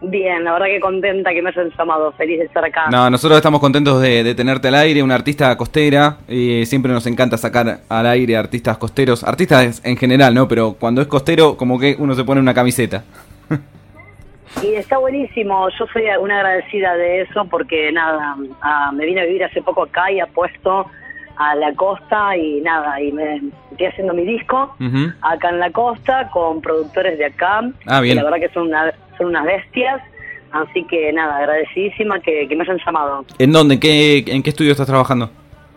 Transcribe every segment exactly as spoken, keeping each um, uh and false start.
Bien, la verdad que contenta que me hayan llamado, feliz de estar acá. No, nosotros estamos contentos de, de tenerte al aire, una artista costera, y siempre nos encanta sacar al aire artistas costeros, artistas en general, ¿no? Pero cuando es costero, como que uno se pone una camiseta. Y está buenísimo, yo soy una agradecida de eso porque nada, a, me vine a vivir hace poco acá y apuesto a la costa y nada, y me estoy haciendo mi disco uh-huh. acá en la costa con productores de acá, ah, bien. que la verdad que son, una, son unas bestias, así que nada, agradecidísima que, que me hayan llamado. ¿En dónde? ¿En qué, en qué estudio estás trabajando?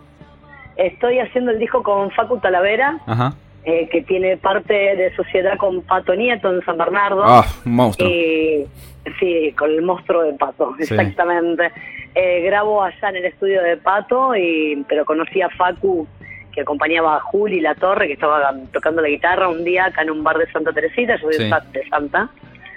Estoy haciendo el disco con Facu Talavera, Ajá. Eh, que tiene parte de sociedad con Pato Nieto en San Bernardo. Ah, un monstruo. Y, sí, con el monstruo de Pato, sí. Exactamente. Eh, grabo allá en el estudio de Pato, y pero conocí a Facu, que acompañaba a Juli La Torre, que estaba tocando la guitarra un día acá en un bar de Santa Teresita, yo soy sí. de Santa.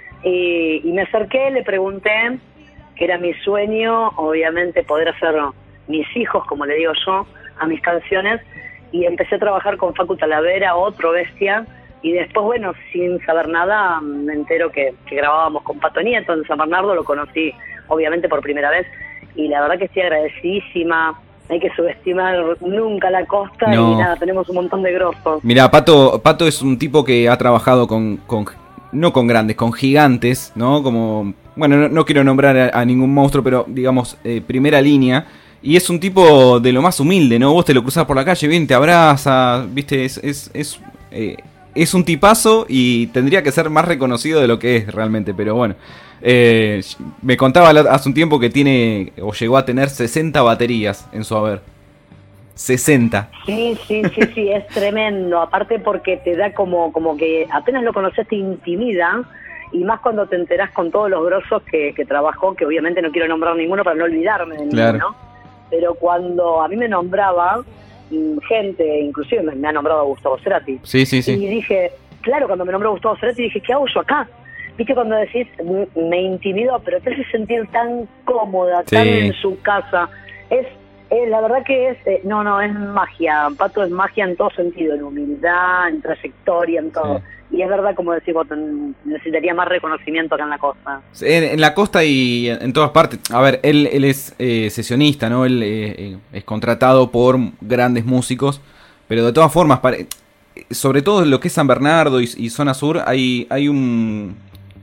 Y, y me acerqué, le pregunté, que era mi sueño, obviamente, poder hacer mis hijos, como le digo yo, a mis canciones. Y empecé a trabajar con Facu Talavera, otro bestia, y después, bueno, sin saber nada, me entero que, que grabábamos con Pato Nieto en San Bernardo, lo conocí obviamente por primera vez, y la verdad que estoy agradecidísima, hay que subestimar nunca la costa, no. Y nada, tenemos un montón de grosos. Mirá, Pato, Pato es un tipo que ha trabajado con, con no con grandes, con gigantes, ¿no? Como, bueno, no, no quiero nombrar a, a ningún monstruo, pero digamos, eh, primera línea. Y es un tipo de lo más humilde, ¿no? Vos te lo cruzás por la calle, bien, te abraza, viste, es es es, eh, es un tipazo y tendría que ser más reconocido de lo que es realmente, pero bueno. Eh, me contaba hace un tiempo que tiene, o llegó a tener sesenta baterías en su haber. sesenta. Sí, sí, sí, sí, es tremendo, aparte porque te da como, como que apenas lo conoces te intimida, y más cuando te enterás con todos los grosos que, que trabajó, que obviamente no quiero nombrar ninguno para no olvidarme de claro. ninguno, pero cuando a mí me nombraba gente, inclusive me, me ha nombrado Gustavo Cerati, sí, sí, sí. y dije, claro, cuando me nombró Gustavo Cerati dije, ¿qué hago yo acá? Viste cuando decís, me intimidó, pero te hace sentir tan cómoda, sí. tan en su casa, es, es la verdad que es, eh, no, no, es magia, Pato es magia en todo sentido, en humildad, en trayectoria, en todo. Sí. Y es verdad, como decís vos, necesitaría más reconocimiento acá en la costa. En, en la costa y en todas partes. A ver, él, él es eh, sesionista, ¿no? Él eh, es contratado por grandes músicos, pero de todas formas, para, sobre todo en lo que es San Bernardo y, y zona sur, hay, hay un...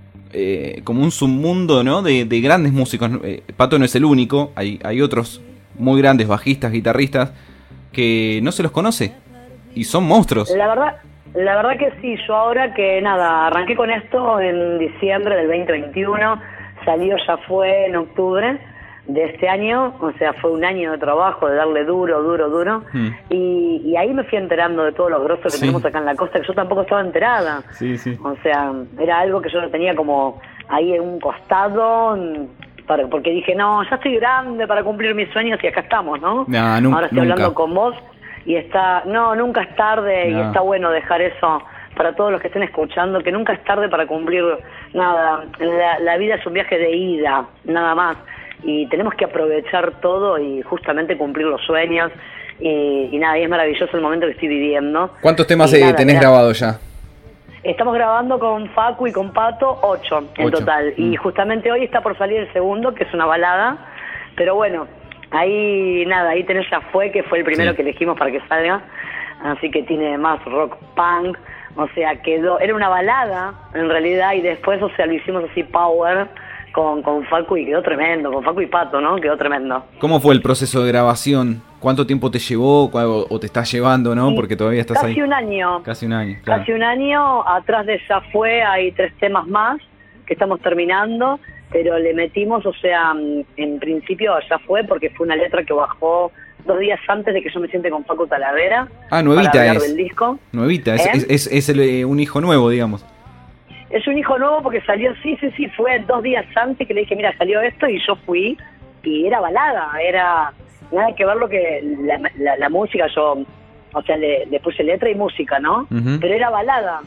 Eh, como un submundo, ¿no? De, de grandes músicos. Eh, Pato no es el único, hay, hay otros muy grandes bajistas, guitarristas, que no se los conoce y son monstruos. La verdad... La verdad que sí, yo ahora que nada, arranqué con esto en diciembre del veinte veintiuno, salió Ya Fue en octubre de este año, o sea, fue un año de trabajo, de darle duro, duro, duro, mm. y, y ahí me fui enterando de todos los grosos que sí. tenemos acá en la costa, que yo tampoco estaba enterada, sí, sí. O sea, era algo que yo lo tenía como ahí en un costado, para, porque dije, no, ya estoy grande para cumplir mis sueños y acá estamos, ¿no? No, nunca, ahora estoy nunca. hablando con vos. Y está, no, nunca es tarde, no. Y está bueno dejar eso para todos los que estén escuchando, que nunca es tarde para cumplir nada. La, la vida es un viaje de ida, nada más. Y tenemos que aprovechar todo y justamente cumplir los sueños. Y, y nada, y es maravilloso el momento que estoy viviendo. ¿Cuántos temas y eh, nada, tenés mira, grabados ya? Estamos grabando con Facu y con Pato ocho en ocho. Total. Mm. Y justamente hoy está por salir el segundo, que es una balada. Pero bueno... Ahí, nada, ahí tenés Ya Fue, que fue el primero sí. que elegimos para que salga, así que tiene más rock punk, o sea, quedó, era una balada, en realidad, y después, o sea, lo hicimos así power, con, con Facu, y quedó tremendo, con Facu y Pato, ¿no? Quedó tremendo. ¿Cómo fue el proceso de grabación? ¿Cuánto tiempo te llevó, o te estás llevando, no? Porque todavía estás casi ahí. Casi un año. Casi un año, claro. Casi un año, atrás de Ya Fue hay tres temas más, que estamos terminando, pero le metimos, o sea, en principio Ya Fue porque fue una letra que bajó dos días antes de que yo me siente con Facu Talavera. Ah, nuevita para hablar es. Del disco. Nuevita, ¿Eh? es, es, es el, eh, un hijo nuevo, digamos. Es un hijo nuevo porque salió, sí, sí, sí, fue dos días antes que le dije, mira, salió esto, y yo fui, y era balada, era nada que ver lo que, la, la, la música, yo, o sea, le, le puse letra y música, ¿no? Uh-huh. Pero era balada.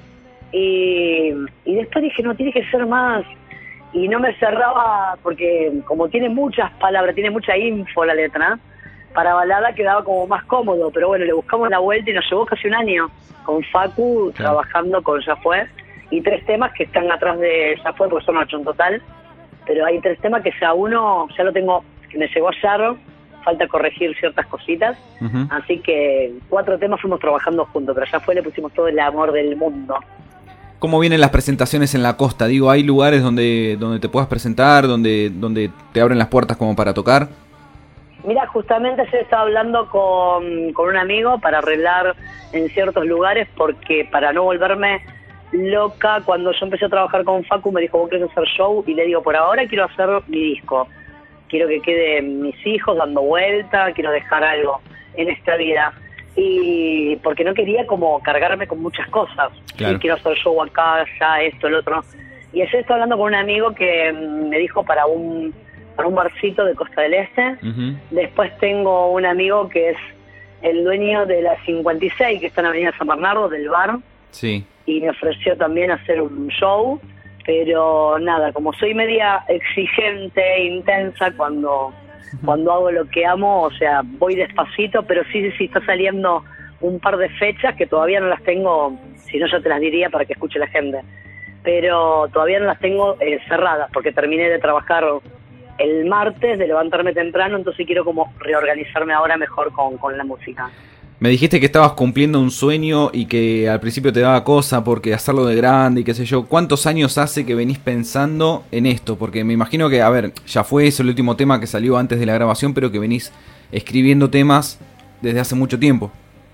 Y, y después dije, no, tiene que ser más... Y no me cerraba, porque como tiene muchas palabras, tiene mucha info la letra, para balada quedaba como más cómodo, pero bueno, le buscamos la vuelta y nos llevó casi un año con Facu, claro. trabajando con Ya Fue, y tres temas que están atrás de Ya Fue, porque son ocho en total, pero hay tres temas que ya uno, ya lo tengo, que me llegó ayer, falta corregir ciertas cositas, uh-huh. Así que cuatro temas fuimos trabajando juntos, pero ya fue, le pusimos todo el amor del mundo. ¿Cómo vienen las presentaciones en la costa? Digo, ¿hay lugares donde donde te puedas presentar, donde donde te abren las puertas como para tocar? Mira, justamente ayer estaba hablando con, con un amigo para arreglar en ciertos lugares, porque para no volverme loca, cuando yo empecé a trabajar con Facu me dijo, ¿vos querés hacer show? Y le digo, por ahora quiero hacer mi disco, quiero que queden mis hijos dando vuelta, quiero dejar algo en esta vida. Y porque no quería como cargarme con muchas cosas, claro. Sí, quiero hacer show acá, allá, esto, el otro. Y ayer estaba hablando con un amigo que me dijo para un para un barcito de Costa del Este. Uh-huh. Después tengo un amigo que es el dueño de la cincuenta y seis, que está en Avenida San Bernardo, del bar. Sí. Y me ofreció también hacer un show, pero nada, como soy media exigente e intensa cuando... Cuando hago lo que amo, o sea, voy despacito, pero sí, sí, sí, está saliendo un par de fechas que todavía no las tengo, si no ya te las diría para que escuche la gente, pero todavía no las tengo eh, cerradas, porque terminé de trabajar el martes, de levantarme temprano, entonces quiero como reorganizarme ahora mejor con, con la música. Me dijiste que estabas cumpliendo un sueño y que al principio te daba cosa porque hacerlo de grande y qué sé yo. ¿Cuántos años hace que venís pensando en esto? Porque me imagino que, a ver, ya fue eso el último tema que salió antes de la grabación, pero que venís escribiendo temas desde hace mucho tiempo.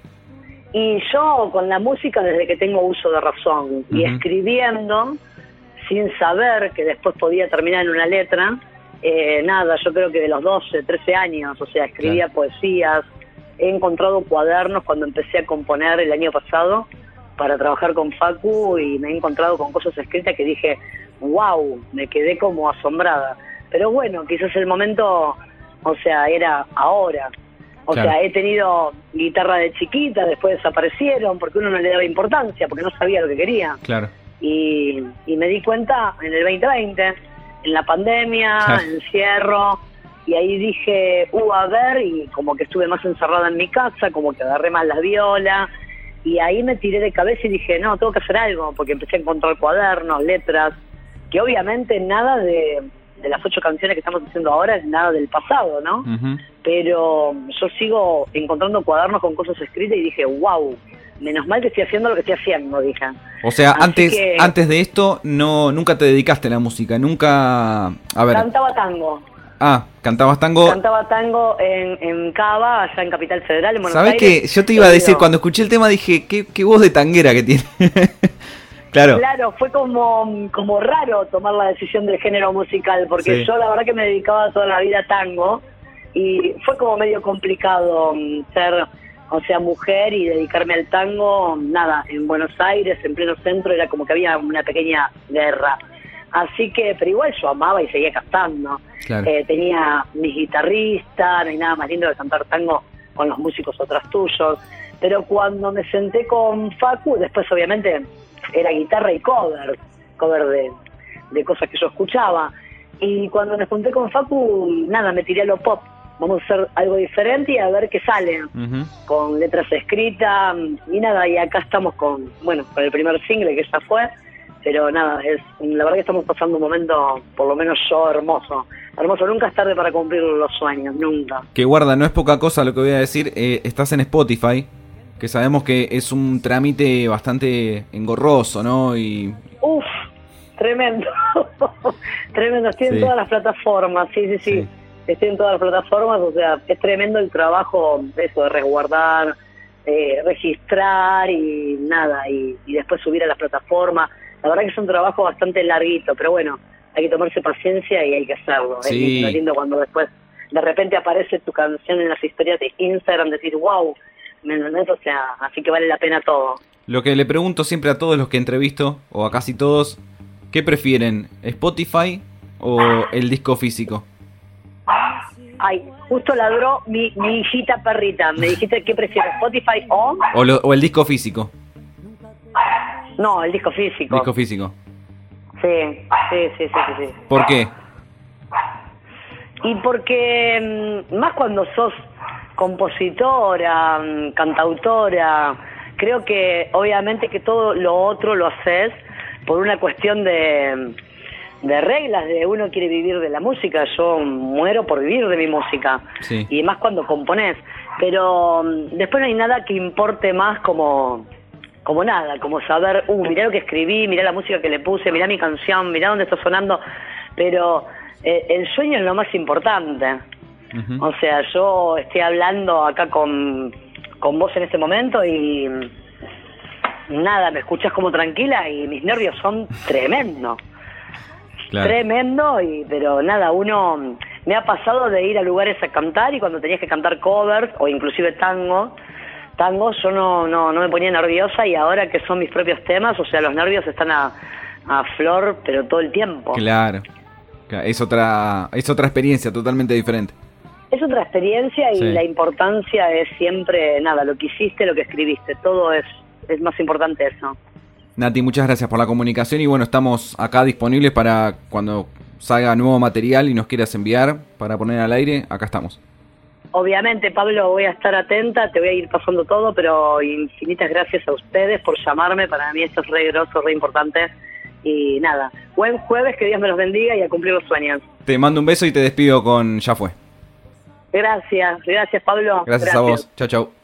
Y yo con la música desde que tengo uso de razón. Uh-huh. Y escribiendo, sin saber que después podía terminar en una letra, eh, nada, yo creo que de los doce, trece años, o sea, escribía claro. Poesías. He encontrado cuadernos cuando empecé a componer el año pasado para trabajar con Facu y me he encontrado con cosas escritas que dije, wow, me quedé como asombrada. Pero bueno, quizás el momento, o sea, era ahora. O claro. sea, he tenido guitarra de chiquita, después desaparecieron porque uno no le daba importancia, porque no sabía lo que quería. Claro. Y, y me di cuenta en el veinte veinte, en la pandemia, claro. encierro... Y ahí dije, uh, a ver, y como que estuve más encerrada en mi casa, como que agarré más la viola, y ahí me tiré de cabeza y dije, no, tengo que hacer algo, porque empecé a encontrar cuadernos, letras, que obviamente nada de, de las ocho canciones que estamos haciendo ahora es nada del pasado, ¿no? Uh-huh. Pero yo sigo encontrando cuadernos con cosas escritas y dije, wow, menos mal que estoy haciendo lo que estoy haciendo, dije. O sea, Así antes que, antes de esto, no nunca te dedicaste a la música, nunca... A ver. Cantaba tango. Ah, cantabas tango. Cantaba tango en, en Cava, allá en Capital Federal, en Buenos ¿Sabés Aires. ¿Sabés qué? Yo te iba a decir, cuando escuché el tema dije, qué, qué voz de tanguera que tiene. Claro. Claro, fue como, como raro tomar la decisión del género musical, porque sí. Yo la verdad que me dedicaba toda la vida a tango, y fue como medio complicado ser, o sea, mujer y dedicarme al tango, nada, en Buenos Aires, en pleno centro, era como que había una pequeña guerra. Así que, pero igual yo amaba y seguía cantando. Claro. Eh, tenía mis guitarristas, no hay nada más lindo que cantar tango con los músicos otras tuyos. Pero cuando me senté con Facu, después obviamente era guitarra y cover, cover de, de cosas que yo escuchaba. Y cuando me junté con Facu, nada, me tiré a lo pop. Vamos a hacer algo diferente y a ver qué sale. Uh-huh. Con letras escritas y nada, y acá estamos con, bueno, con el primer single que ya fue. Pero nada, es la verdad que estamos pasando un momento, por lo menos yo, hermoso. Hermoso, nunca es tarde para cumplir los sueños, nunca. Que guarda, no es poca cosa lo que voy a decir. Eh, estás en Spotify, que sabemos que es un trámite bastante engorroso, ¿no? Y Uf, tremendo. Tremendo, estoy sí. en todas las plataformas, sí, sí, sí, sí. Estoy en todas las plataformas, o sea, es tremendo el trabajo de eso, de resguardar, eh, registrar y nada, y, y después subir a las plataformas. La verdad que es un trabajo bastante larguito, pero bueno, hay que tomarse paciencia y hay que hacerlo. Sí. Es lindo, lindo cuando después de repente aparece tu canción en las historias de Instagram, decir, wow, ¿me entendés? O sea, así que vale la pena todo. Lo que le pregunto siempre a todos los que entrevisto, o a casi todos, ¿qué prefieren? ¿Spotify o el disco físico? Ay, justo ladró mi, mi hijita perrita. Me dijiste qué prefiero, Spotify o... O, lo, o el disco físico. No, el disco físico. Disco físico. Sí, sí, sí, sí, sí, sí. ¿Por qué? Y porque más cuando sos compositora, cantautora, creo que obviamente que todo lo otro lo haces por una cuestión de, de reglas, de uno quiere vivir de la música, yo muero por vivir de mi música, sí. Y más cuando componés, pero um, después no hay nada que importe más como, como nada, como saber, uh, mirá lo que escribí, mirá la música que le puse, mirá mi canción, mirá dónde está sonando, pero eh, el sueño es lo más importante. Uh-huh. O sea, yo estoy hablando acá con, con vos en este momento y nada, me escuchás como tranquila y mis nervios son tremendos. Claro. Tremendo, y pero nada, uno me ha pasado de ir a lugares a cantar y cuando tenías que cantar covers o inclusive tango, tango yo no, no, no me ponía nerviosa y ahora que son mis propios temas, o sea, los nervios están a, a flor, pero todo el tiempo. Claro, es otra, es otra experiencia totalmente diferente. Es otra experiencia y sí. La importancia es siempre, nada, lo que hiciste, lo que escribiste, todo es, es más importante eso. Nati, muchas gracias por la comunicación y bueno, estamos acá disponibles para cuando salga nuevo material y nos quieras enviar para poner al aire, acá estamos. Obviamente, Pablo, voy a estar atenta, te voy a ir pasando todo, pero infinitas gracias a ustedes por llamarme, para mí esto es re grosso, re importante y nada, buen jueves, que Dios me los bendiga y a cumplir los sueños. Te mando un beso y te despido con Ya Fue. Gracias, gracias Pablo. Gracias, gracias. A vos, chau chau.